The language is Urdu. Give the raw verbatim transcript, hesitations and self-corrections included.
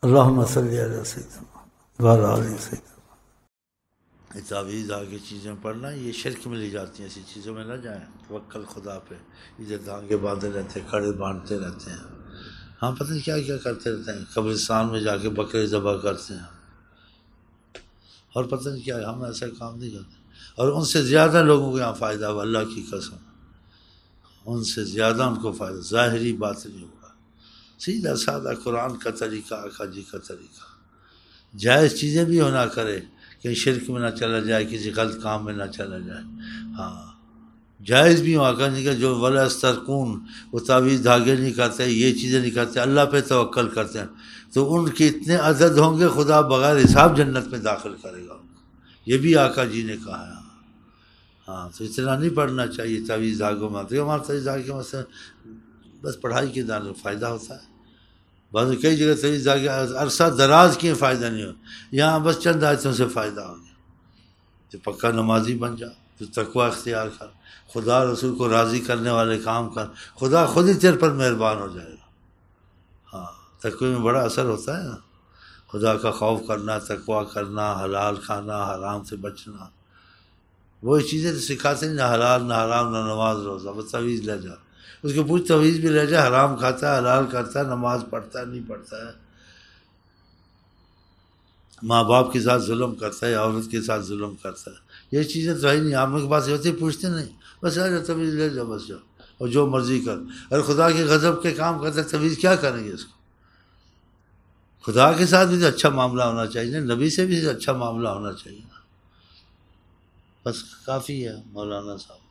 اللہم صلی علی سیدنا وعلی آل سیدنا۔ تعویذ آگے چیزیں پڑھنا یہ شرک میں لے جاتی ہیں، ایسی چیزوں میں نہ جائیں۔ توکل خدا پہ، ادھر دھانگے باندھے رہتے ہیں، کڑے باندھتے رہتے ہیں، ہاں پتہ نہیں کیا کیا کرتے رہتے ہیں، قبرستان میں جا کے بکرے ذبح کرتے ہیں، اور پتہ نہیں کیا، ہم ایسا کام نہیں کرتے، اور ان سے زیادہ لوگوں کو یہاں فائدہ ہوا، اللہ کی قسم ان سے زیادہ ان کو فائدہ، ظاہری بات نہیں ہوگا، سیدھا سادہ قرآن کا طریقہ، آقا جی کا طریقہ، جائز چیزیں بھی ہونا کرے، کہیں شرک میں نہ چلا جائے، کسی غلط کام میں نہ چلا جائے، ہاں جائز بھی ہوا کرنے کا، جو ولا استرکون وہ تعویذ دھاگے نہیں کرتے، یہ چیزیں نہیں کرتے، اللہ پہ توکل کرتے ہیں، تو ان کے اتنے عدد ہوں گے خدا بغیر حساب جنت میں داخل کرے گا ان کو، یہ بھی آقا جی نے کہا ہے۔ ہاں تو اتنا نہیں پڑھنا چاہیے تعویذ دھاگوں میں، تو ہمارا تعویذ دھاگے میں سے بس پڑھائی کے دان فائدہ ہوتا ہے، بعض کئی جگہ تعویذ دھاگے عرصہ دراز کیے فائدہ نہیں ہو، یہاں بس چند آیتوں سے فائدہ ہو گیا، تو پکا نمازی بن جا، تو تقوی اختیار کر، خدا رسول کو راضی کرنے والے کام کر، خدا خود ہی تیرے پر مہربان ہو جائے گا۔ ہاں تقوی میں بڑا اثر ہوتا ہے نا، خدا کا خوف کرنا، تقوی کرنا، حلال کھانا، حرام سے بچنا، وہی چیزیں تو سکھاتے ہیں، نہ حلال نہ حرام نہ نماز روزہ، بس تعویذ لے جا، اس کے پوچھ تعویذ بھی لے جا، حرام کھاتا ہے، حلال کرتا ہے، نماز پڑھتا ہے نہیں پڑھتا ہے، ماں باپ کے ساتھ ظلم کرتا ہے، عورت کے ساتھ ظلم کرتا ہے، یہ چیزیں تو ہے نہیں، آپ کے پاس ہوتی پوچھتے نہیں، بس آ جاؤ تعویذ لے جاؤ، بس جاؤ اور جو مرضی کر، اگر خدا کے غضب کے کام کرتا ہے تعویذ کیا کریں گے اس کو، خدا کے ساتھ بھی تو اچھا معاملہ ہونا چاہیے، نبی سے بھی اچھا معاملہ ہونا چاہیے، بس کافی ہے مولانا صاحب۔